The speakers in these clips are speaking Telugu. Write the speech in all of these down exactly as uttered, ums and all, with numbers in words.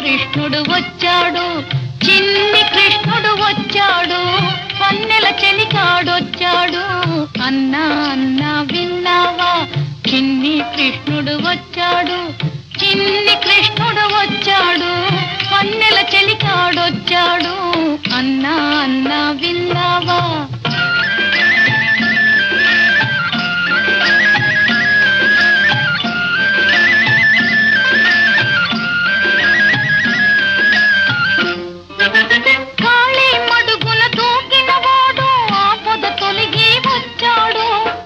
కృష్ణుడు వచ్చాడు, చిన్ని కృష్ణుడు వచ్చాడు, వన్నెల చెలికాడొచ్చాడు. అన్నా అన్నా విన్నావా, చిన్ని కృష్ణుడు వచ్చాడు, చిన్ని కృష్ణుడు వచ్చాడు, వన్నెల చెలికాడొచ్చాడు. అన్నా అన్నా విన్నావా. కాళీ మడుగున దూకిన వాడు ఆపద తొలగి వచ్చాడు,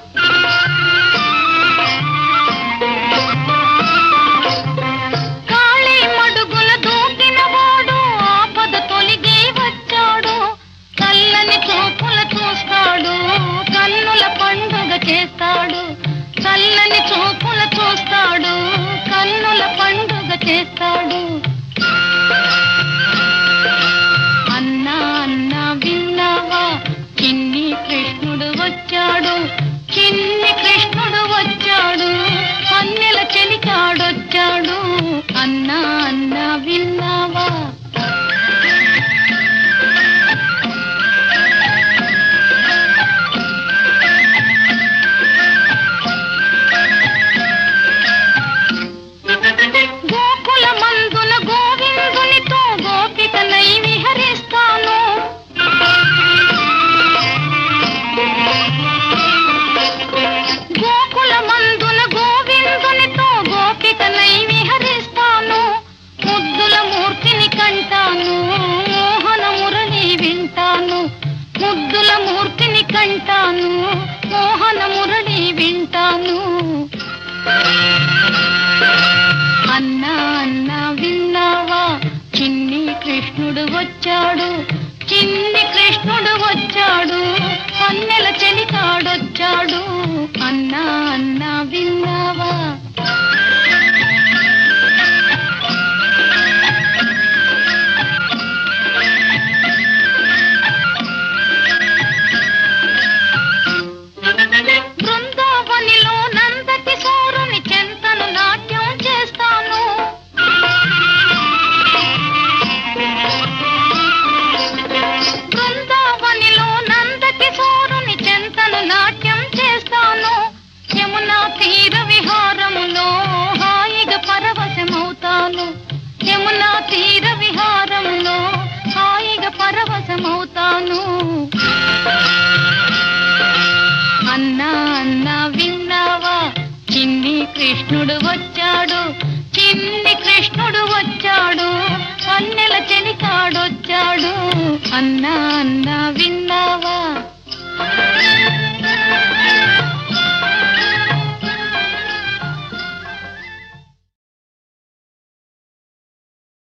కాళీ మడుగున దూకిన వాడు ఆపద తొలగి వచ్చాడు. చల్లని చూపుల చూస్తాడు, కన్నుల పండుగ చేస్తాడు, చల్లని చూపుల చూస్తాడు, కన్నుల పండుగ చేస్తాడు. అన్నా అన్నా విన్నావా, చిన్ని కృష్ణుడు వచ్చాడు, చిన్ని కృష్ణుడు వచ్చాడు, వన్నెల చెలికాడొచ్చాడు. అన్నా అన్నా విన్నావా. గోకుల మందున గోవిందునితో గోపికనై విహరిస్తాను, గోకుల మందున గోవిందునితో గోపికనై విహరిస్తాను. ముద్దుల మూర్తిని కంటాను, మోహన మురళి వింటాను, ముద్దుల మూర్తిని కంటాను, మోహన మురళి వింటాను. అన్నా అన్నా విన్నావా, చిన్ని కృష్ణుడు వచ్చాడు, చిన్ని కృష్ణుడు వచ్చాడు, వన్నెల చెలికాడొచ్చాడు. అన్నా అన్నా విన్నావా. బృందావనిలో నందకిశోరుని చెంతను నాట్యం చేస్తాను, బృందావనిలో నందకిశోరుని చెంతను నాట్యం చేస్తాను. యమునా తీర విహారములో హాయిగా పరవశమవుతాను, యమునా తీర విహారములో హాయిగా పరవశమవుతాను. అన్నా అన్నా విన్నావా, చిన్ని కృష్ణుడు వచ్చాడు, చిన్ని కృష్ణుడు వచ్చాడు, వన్నెల చెలికాడొచ్చాడు. అన్నా అన్నా విన్నావా.